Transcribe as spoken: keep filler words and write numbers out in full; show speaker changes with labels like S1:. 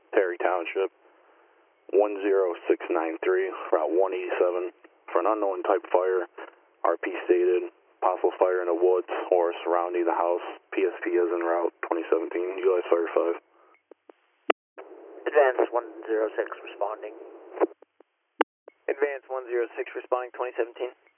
S1: Perry Township, one zero six nine three, Route one eighty-seven, for an unknown type fire. R P stated, possible fire in the woods or surrounding the house. P S P is en route, twenty seventeen, Utilize Fire five.
S2: Advance one zero six responding.
S3: Advance one zero six responding, twenty seventeen.